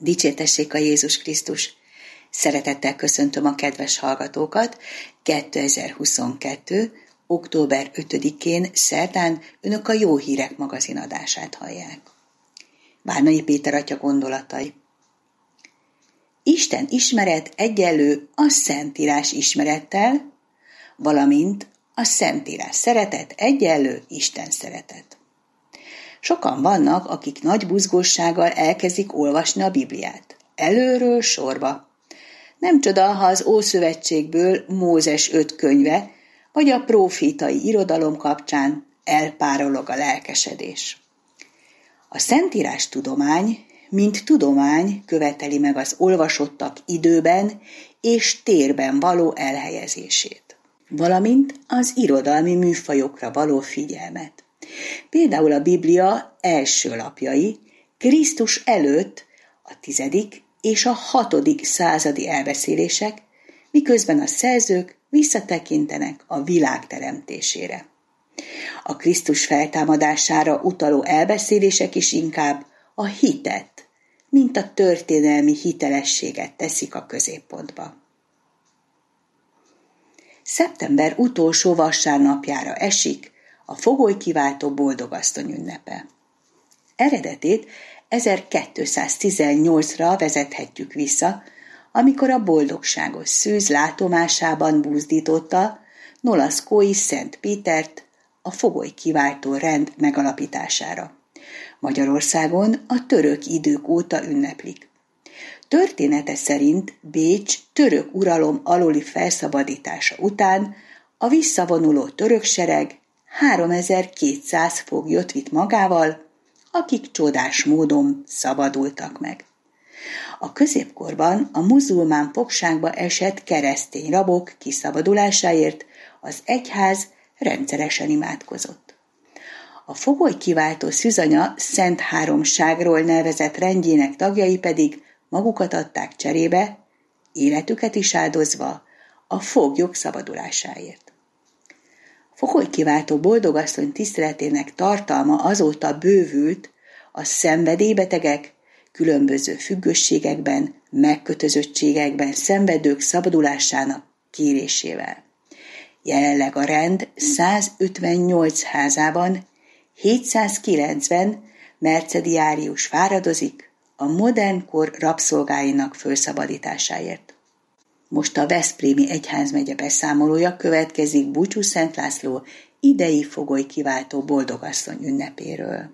Dicsértessék a Jézus Krisztus! Szeretettel köszöntöm a kedves hallgatókat. 2022. október 5-én szerdán önök a Jó Hírek magazin adását hallják. Várnai Péter atya gondolatai. Isten ismeret egyenlő a Szentírás ismerettel, valamint a Szentírás szeretet egyenlő Isten szeretet. Sokan vannak, akik nagy buzgóssággal elkezdik olvasni a Bibliát. Előről sorba. Nem csoda, ha az Ószövetségből Mózes 5 könyve, vagy a prófétai irodalom kapcsán elpárolog a lelkesedés. A Szentírás tudomány, mint tudomány követeli meg az olvasottak időben és térben való elhelyezését, valamint az irodalmi műfajokra való figyelmet. Például a Biblia első lapjai Krisztus előtt a 10. és a 6. századi elbeszélések, miközben a szerzők visszatekintenek a világ teremtésére. A Krisztus feltámadására utaló elbeszélések is inkább a hitet, mint a történelmi hitelességet teszik a középpontba. Szeptember utolsó vasárnapjára esik a fogolykiváltó boldogasszony ünnepe. Eredetét 1218-ra vezethetjük vissza, amikor a boldogságos szűz látomásában buzdította Nolaszkói Szent Pétert a fogolykiváltó rend megalapítására. Magyarországon a török idők óta ünneplik. Története szerint Bécs török uralom alóli felszabadítása után a visszavonuló török sereg 3200 foglyot vitt magával, akik csodás módon szabadultak meg. A középkorban a muzulmán fogságba esett keresztény rabok kiszabadulásáért az egyház rendszeresen imádkozott. A fogolykiváltó szűzanya Szent Háromságról nevezett rendjének tagjai pedig magukat adták cserébe, életüket is áldozva a foglyok szabadulásáért. Fogolykiváltó boldogasszony tiszteletének tartalma azóta bővült a szenvedélybetegek, különböző függőségekben, megkötözöttségekben szenvedők szabadulásának kérésével. Jelenleg a rend 158 házában 790 mercediárius fáradozik a modern kor rabszolgáinak felszabadításáért. Most a Veszprémi egyházmegye beszámolója következik Búcsú Szent László idei fogolykiváltó boldogasszony ünnepéről.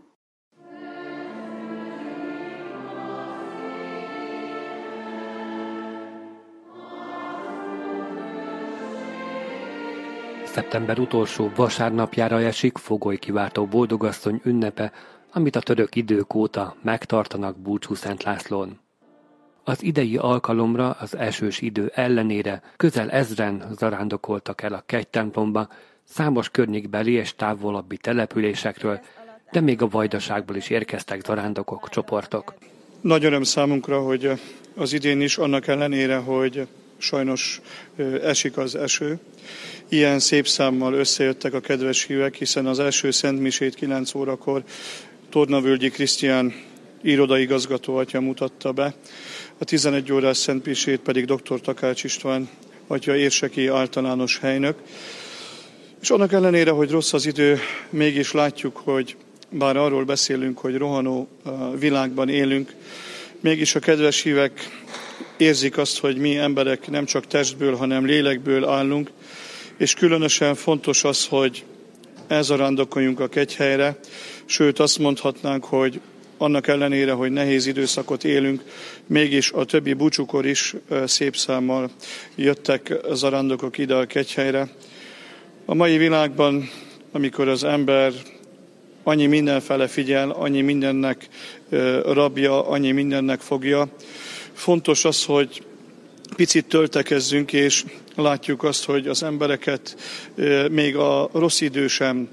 Szeptember utolsó vasárnapjára esik fogolykiváltó boldogasszony ünnepe, amit a török idők óta megtartanak Búcsú Szent Lászlón. Az idei alkalomra az esős idő ellenére közel 1000-en zarándokoltak el a kegytemplomba, számos környékbeli és távolabbi településekről, de még a Vajdaságból is érkeztek zarándokok, csoportok. Nagy öröm számunkra, hogy az idén is, annak ellenére, hogy sajnos esik az eső, ilyen szép számmal összejöttek a kedves hívek, hiszen az első szentmisét 9 órakor Tornavölgyi Krisztián irodaigazgató atya mutatta be, a 11 órás szentmisét pedig dr. Takács István atya érseki általános helynök. És annak ellenére, hogy rossz az idő, mégis látjuk, hogy bár arról beszélünk, hogy rohanó világban élünk, mégis a kedves hívek érzik azt, hogy mi emberek nem csak testből, hanem lélekből állunk, és különösen fontos az, hogy elzarándokoljunk a kegyhelyre, sőt azt mondhatnánk, hogy annak ellenére, hogy nehéz időszakot élünk, mégis a többi búcsúkor is szép számmal jöttek zarándokok ide a kegyhelyre. A mai világban, amikor az ember annyi mindenfele figyel, annyi mindennek rabja, annyi mindennek fogja, fontos az, hogy picit töltekezzünk, és látjuk azt, hogy az embereket még a rossz idő sem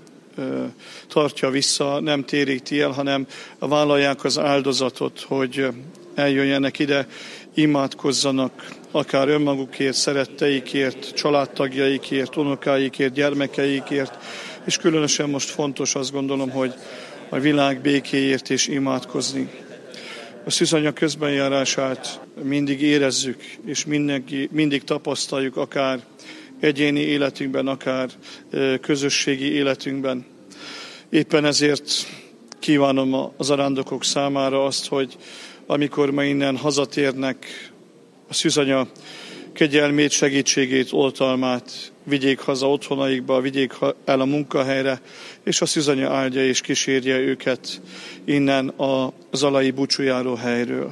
tartja vissza, nem téríti el, hanem vállalják az áldozatot, hogy eljöjjenek ide, imádkozzanak, akár önmagukért, szeretteikért, családtagjaikért, unokáikért, gyermekeikért, és különösen most fontos azt gondolom, hogy a világ békéért is imádkozni. a szűzanya közbenjárását mindig érezzük, és mindig tapasztaljuk, akár egyéni életünkben, akár közösségi életünkben. Éppen ezért kívánom a zarándokok számára azt, hogy amikor ma innen hazatérnek, a szűzanya kegyelmét, segítségét, oltalmát vigyék haza otthonaikba, vigyék el a munkahelyre, és a szűzanya áldja és kísérje őket innen a zalai búcsújáró helyről.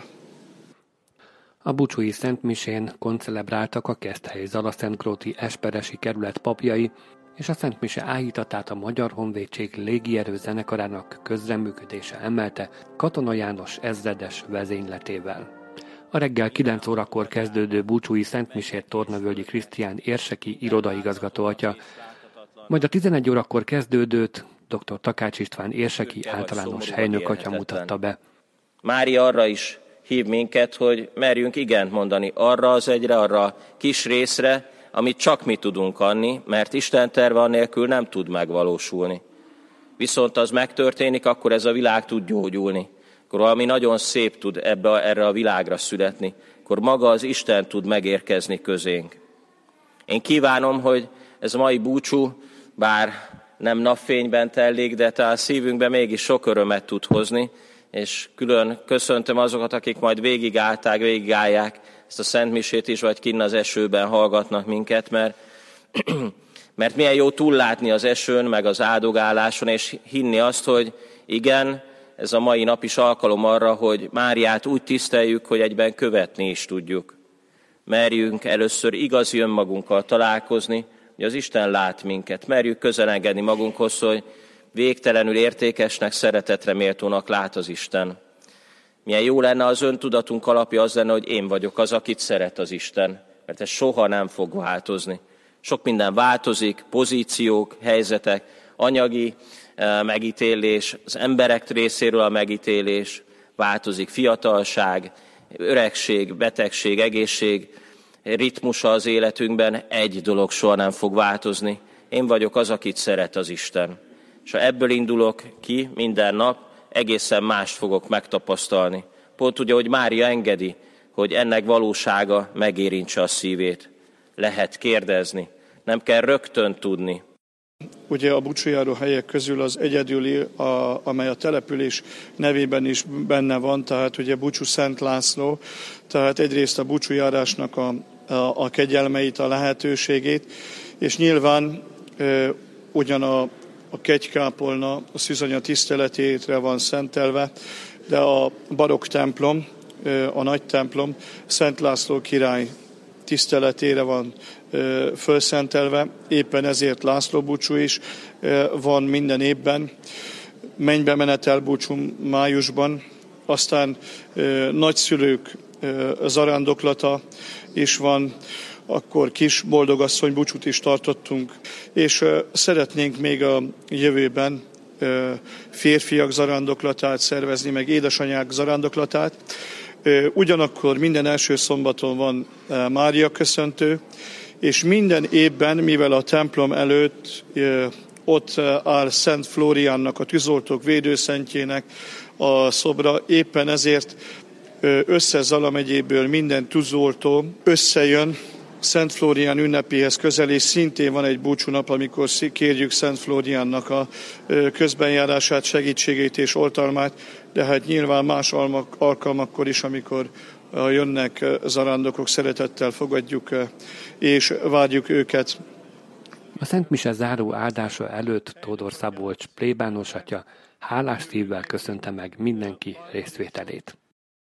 A búcsúi szentmisén koncelebráltak a Keszthelyi Zalaszentgróti Esperesi kerület papjai, és a szentmise áhítatát a Magyar Honvédség légierő zenekarának közreműködése emelte Katona János ezredes vezényletével. A reggel 9 órakor kezdődő búcsúi szentmisét Tornavölgyi Krisztián érseki irodaigazgató atya, majd a 11 órakor kezdődőt dr. Takács István érseki általános helynök atya mutatta be. Mária arra is hív minket, hogy merjünk igent mondani arra az egyre, arra a kis részre, amit csak mi tudunk adni, mert Isten terve annélkül nem tud megvalósulni. Viszont az megtörténik, akkor ez a világ tud gyógyulni. Akkor valami nagyon szép tud erre a világra születni. Akkor maga az Isten tud megérkezni közénk. Én kívánom, hogy ez a mai búcsú, bár nem napfényben telik, de talán szívünkben mégis sok örömet tud hozni, és külön köszöntöm azokat, akik majd végigálják ezt a szentmisét is, vagy kinn az esőben hallgatnak minket, mert milyen jó túllátni az esőn, meg az áldogáláson, és hinni azt, hogy igen, ez a mai nap is alkalom arra, hogy Máriát úgy tiszteljük, hogy egyben követni is tudjuk. Merjünk először igazi önmagunkkal találkozni, hogy az Isten lát minket. Merjük közelengedni magunkhoz, hogy végtelenül értékesnek, szeretetre méltónak lát az Isten. Milyen jó lenne, az öntudatunk alapja az lenne, hogy én vagyok az, akit szeret az Isten, mert ez soha nem fog változni. Sok minden változik, pozíciók, helyzetek, anyagi megítélés, az emberek részéről a megítélés, változik fiatalság, öregség, betegség, egészség, ritmusa az életünkben, egy dolog soha nem fog változni. Én vagyok az, akit szeret az Isten. És ha ebből indulok ki minden nap, egészen mást fogok megtapasztalni. Pont ugye, hogy Mária engedi, hogy ennek valósága megérintse a szívét. Lehet kérdezni, nem kell rögtön tudni. Ugye a búcsújáró helyek közül az egyedüli, amely a település nevében is benne van, tehát ugye Búcsú Szent László, tehát egyrészt a búcsújárásnak a kegyelmeit, a lehetőségét, és nyilván ugyan a kegykápolna a szűzanya tiszteletétre van szentelve, de a barokk templom, a nagy templom Szent László király tiszteletére van fölszentelve, éppen ezért László búcsú is van minden évben, mennybe menetel búcsú májusban, aztán nagyszülők zarándoklata is van, akkor kis boldogasszony búcsút is tartottunk, és szeretnénk még a jövőben férfiak zarándoklatát szervezni, meg édesanyák zarándoklatát. Ugyanakkor minden első szombaton van Mária köszöntő, és minden évben, mivel a templom előtt ott áll Szent Flóriánnak, a tűzoltók védőszentjének a szobra, éppen ezért Zala megyéből minden tűzoltó összejön Szent Flórián ünnepéhez közel, és szintén van egy búcsúnap, amikor kérjük Szent Flóriánnak a közbenjárását, segítségét és oltalmát, de hát nyilván más alkalmakkor is, amikor jönnek zarándokok, szeretettel fogadjuk és várjuk őket. A Szent Mise záró áldása előtt Tódor Szabolcs plébános atya hálás szívvel köszönte meg mindenki részvételét.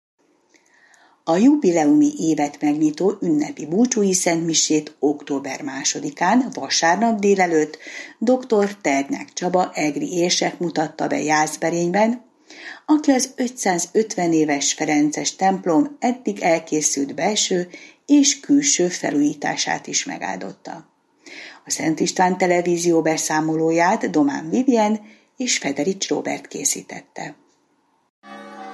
A jubileumi évet megnyitó ünnepi búcsúi szentmisét október 2-án, vasárnap délelőtt dr. Ternyák Csaba egri érsek mutatta be Jászberényben, aki az 550 éves ferences templom eddig elkészült belső és külső felújítását is megáldotta. A Szent István televízió beszámolóját Domán Vivien és Federics Róbert készítette.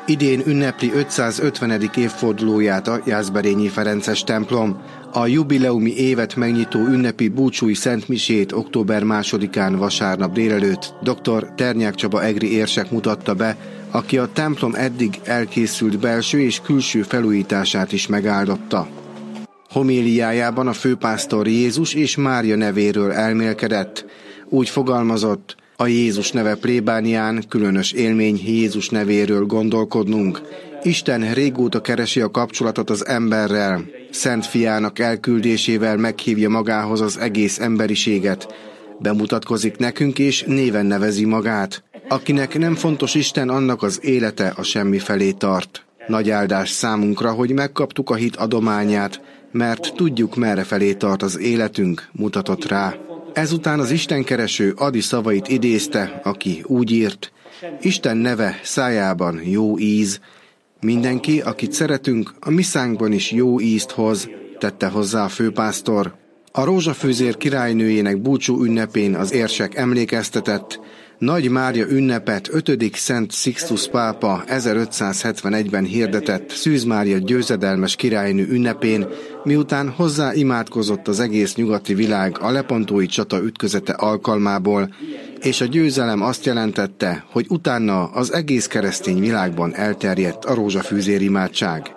Idén ünnepli 550. évfordulóját a Jászberényi Ferences templom. A jubileumi évet megnyitó ünnepi búcsúi szentmisét október 2-án vasárnap délelőtt dr. Ternyák Csaba egri érsek mutatta be, aki a templom eddig elkészült belső és külső felújítását is megáldotta. Homéliájában a főpásztor Jézus és Mária nevéről elmélkedett. Úgy fogalmazott: a Jézus neve plébánián különös élmény Jézus nevéről gondolkodnunk. Isten régóta keresi a kapcsolatot az emberrel. Szent fiának elküldésével meghívja magához az egész emberiséget. Bemutatkozik nekünk és néven nevezi magát. Akinek nem fontos Isten, annak az élete a semmi felé tart. Nagy áldás számunkra, hogy megkaptuk a hit adományát, mert tudjuk, merre felé tart az életünk, mutatott rá. Ezután az istenkereső Ady szavait idézte, aki úgy írt: Isten neve szájában jó íz. Mindenki, akit szeretünk, a mi szánkban is jó ízt hoz, tette hozzá a főpásztor. A Rózsafűzér királynőjének búcsú ünnepén az érsek emlékeztetett: Nagy Mária ünnepet 5. Szent Sixtus pápa 1571-ben hirdetett Szűz Mária győzedelmes királynő ünnepén, miután hozzá imádkozott az egész nyugati világ a lepontói csata ütközete alkalmából, és a győzelem azt jelentette, hogy utána az egész keresztény világban elterjedt a rózsafűzér imádság.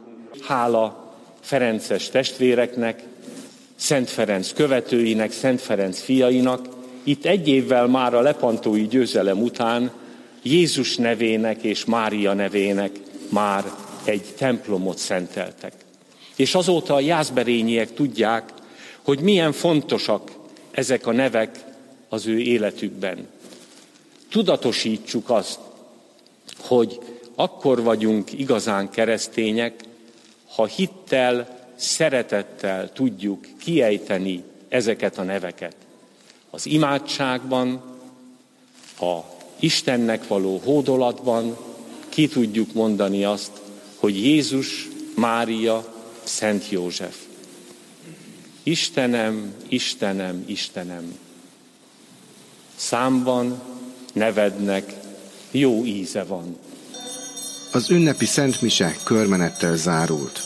Hála ferences testvéreknek, Szent Ferenc követőinek, Szent Ferenc fiainak, itt egy évvel már a lepontói győzelem után Jézus nevének és Mária nevének már egy templomot szenteltek. És azóta a jászberényiek tudják, hogy milyen fontosak ezek a nevek az ő életükben. Tudatosítsuk azt, hogy akkor vagyunk igazán keresztények, ha hittel, szeretettel tudjuk kiejteni ezeket a neveket. Az imádságban, a Istennek való hódolatban ki tudjuk mondani azt, hogy Jézus, Mária, Szent József. Istenem, Istenem, Istenem. Számban nevednek jó íze van. Az ünnepi szentmise körmenettel zárult.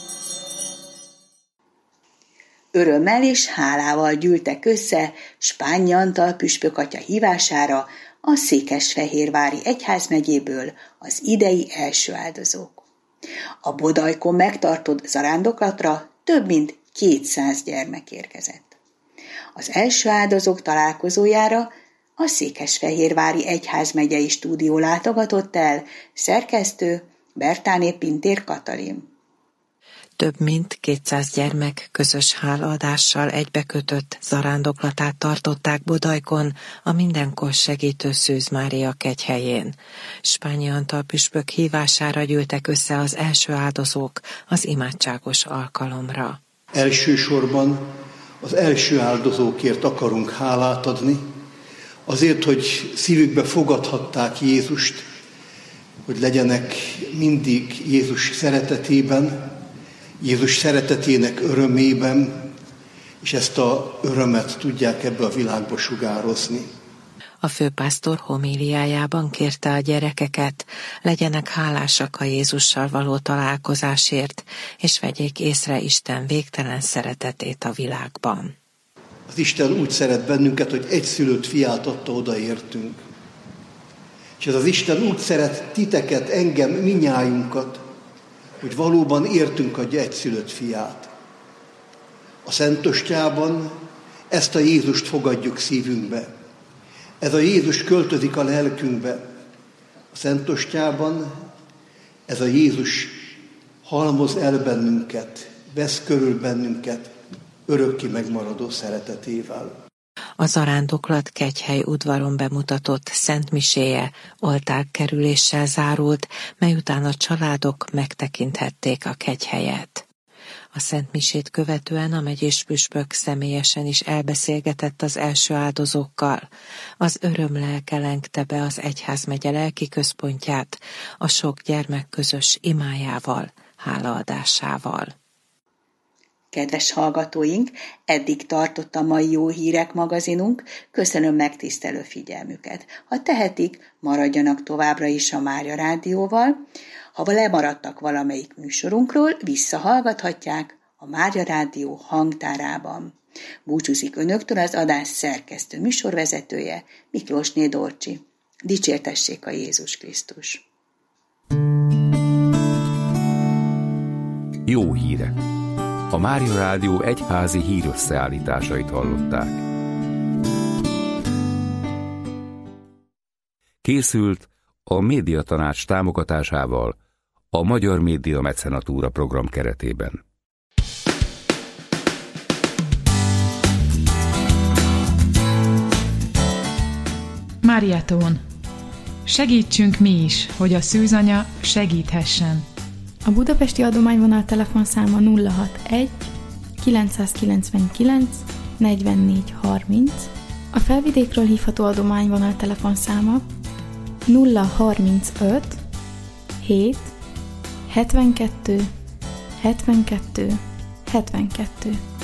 Örömmel és hálával gyűltek össze Spányi Antal püspök atya hívására a Székesfehérvári egyházmegyéből az idei első áldozók. A Bodajkon megtartott zarándoklatra több mint 200 gyermek érkezett. Az első áldozók találkozójára a Székesfehérvári egyházmegyei stúdió látogatott el szerkesztő Bertáné Pintér Katalin. Több mint 200 gyermek közös hálaadással egybekötött zarándoklatát tartották Bodajkon, a mindenkor segítő Szűz Mária kegyhelyén. Spányi Antal püspök hívására gyűltek össze az első áldozók az imádságos alkalomra. Elsősorban az első áldozókért akarunk hálát adni, azért, hogy szívükbe fogadhatták Jézust, hogy legyenek mindig Jézus szeretetében, Jézus szeretetének örömében, és ezt a örömet tudják ebbe a világba sugározni. A főpásztor homéliájában kérte a gyerekeket, legyenek hálásak a Jézussal való találkozásért, és vegyék észre Isten végtelen szeretetét a világban. Az Isten úgy szeret bennünket, hogy egyszülött fiát adta oda értünk. És ez az Isten úgy szeret titeket, engem, minnyájunkat, hogy valóban értünk adja egyszülött fiát. A Szentostjában ezt a Jézust fogadjuk szívünkbe. Ez a Jézus költözik a lelkünkbe. A Szentostjában ez a Jézus halmoz el bennünket, vesz körül bennünket örökké megmaradó szeretetével. A zarándoklat Kegyhely udvaron bemutatott szentmiséje oltárkerüléssel zárult, mely után a családok megtekinthették a kegyhelyet. A szentmisét követően a megyés püspök személyesen is elbeszélgetett az első áldozókkal. Az öröm lelke lengte be az egyházmegye lelki központját a sok gyermek közös imájával, hálaadásával. Kedves hallgatóink, eddig tartott a mai Jó Hírek magazinunk, köszönöm megtisztelő figyelmüket. Ha tehetik, maradjanak továbbra is a Mária Rádióval. Ha lemaradtak valamelyik műsorunkról, visszahallgathatják a Mária Rádió hangtárában. Búcsúzik önöktől az adás szerkesztő műsorvezetője, Miklósné Dorcsi. Dicsértessék a Jézus Krisztus! Jó hírek! A Mária Rádió egyházi hírösszeállításait hallották. Készült a Médiatanács támogatásával a Magyar Média Mecenatúra program keretében. Mariatón. Segítsünk mi is, hogy a szűzanya segíthessen. A budapesti adományvonal telefonszáma 061 999 44 30, a Felvidékről hívható adományvonal telefonszáma 035 7 72 72 72.